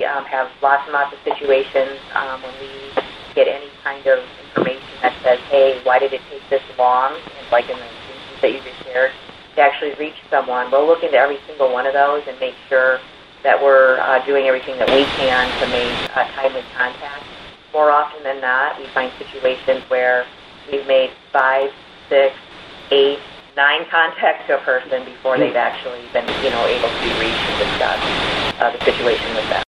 have lots and lots of situations when we get any kind of information that says, hey, why did it take this long, and like in the instance that you just shared, to actually reach someone. We'll look into every single one of those and make sure that we're doing everything that we can to make timely contact. More often than not, we find situations where we've made 5, 6, 8, 9 contacts to a person before they've actually been, able to be reached and discuss the situation with them.